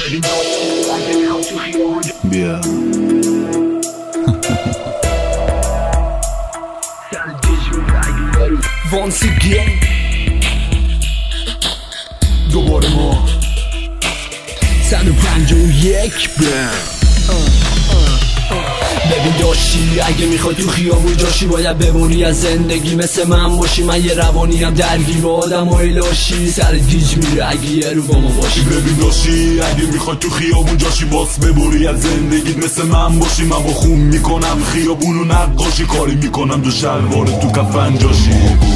بیا Once again دوباره ما 151 ببین داشتی اگه میخوای تو خیابون جاشی باید بمونی از زندگی مثل من باشی. من یه روانیم درگیر با آدم های لاشی سر گیج میره اگه یه رو با ما باشی. ببین داشتی اگه میخوای تو خیابون جاشی باس ببری از زندگیت مثل من باشی. من با خون میکنم خیابونو نقاشی کاری میکنم دو شلوار تو کفن جاشی.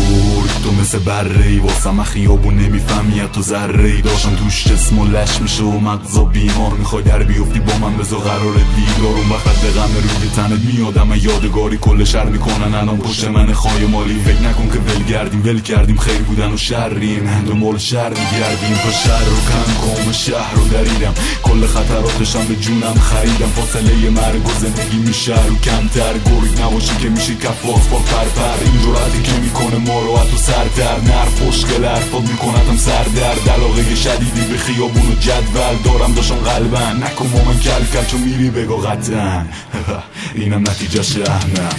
تو مثل برهی واسم خیابون نمیفهمی تو ذرهی داشتم توش جسم و لش میشه و مغزا بیمار. میخوای در بیفتی با من بذار قرار دیدار اون وقت به غم روی تنت میادم یادگاری کل شهر میکنن الان پشت من خای مالی. فکر نکن که ول کردیم خیر بودن و شریم دنبال شهر میگردیم تا شهر رو کم کام شهر رو دریدم کل خطراتشم به جونم خریدم. فاصله مرگ و زندگی میشه رو کمتر گرگ نباشی که میشه کفاف با پرپر این جرأتی که میکنه ما رو تو سردر نرف خوشگل حرفات میکنتم سردرد علاقه شدیدی به خیابون و جدول دارم داشتم قلبن نکن با من کل چون میری بگو قطعا اینم نتیجه شهنم.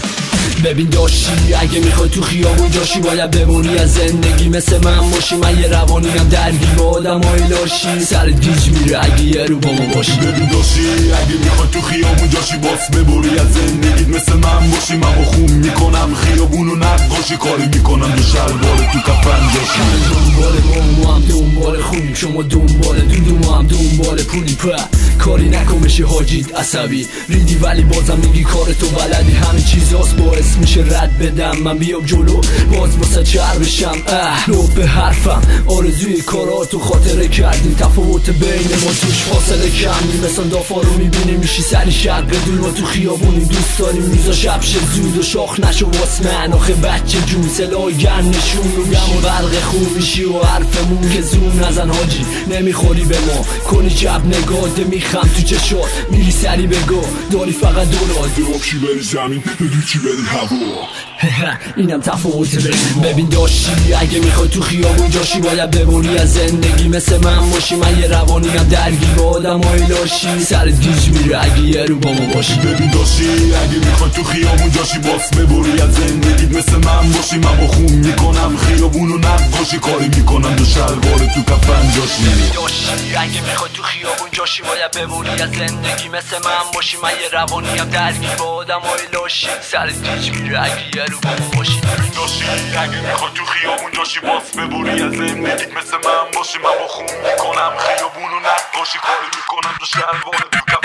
ببین داشتی اگه میخوای تو خیابون جاشی باید بمونی از زندگی مثل من باشی. من یه روانیم درگیر با آدم های لاشی سر گیج میره اگه یه رو با ما باشی. ببین داشتی اگه میخوای تو خیابون جاشی باس ببری از زندگیت مثل من باشی. من با خون میکنم خیابونو نقاشی کاری میکنم دو شلوار تو کفن جاشی. دنبال ما هم دنبال خونیم شما دنبال دودو ما هم دنبال پولی کاری نکن بشی حاجیت عصبی ریدی ولی بازم میگی کار تو بلدی. همه چیزاست باعث میشه رد بدم من بیام جلو باز واسه چر بشم رو به حرفم آرزوی کاراتو خاطره کردیم تفاوت بین ما توش فاصله کمی مثلا دافا رو میبینی میشی سری شق دور ما تو خیابونیم دوست داریم میزا شب شه زود و شاخ نشو واس من آخه بچه جون سلای گرم نشون رو گم و برق خوب میشی و حرفمون که زون نزن حاجی نمیخوری به ما کنی جب نگاده میخم تو چشات میری سری بگو داری فقط دولار چی بری زمین بدون چی بری هوا اینم تفاوت ببین داشتی اگه میخوای تو خیابون جاشی باید بمونی از زندگی مثل من باشی. من یه روانیم درگیر با آدم های لاشی سر گیج میره اگه یه رو با ما باشی. ببین داشتی اگه میخوای تو خیابون جاشی باس ببری از زندگیت مثل من باشی. من با خون میکنم خیابونو نقاشی کاری میکنم دو شلوار تو کفن جاشی. ببین داشتی اگه میخوای تو خیابون جاشی باید بمونی از زندگی مثل من باشی. من یه روانیم درگیر با آدم های لاشی سر گیج میره اگه یه رو با ما باشی. ببین داشتی اگه میخوای تو خیابون جاشی باس ببری از زندگیت مثل من باشی. من با خون میکنم خیابونو نقاشی کاری میکنم دو شلوار تو کفن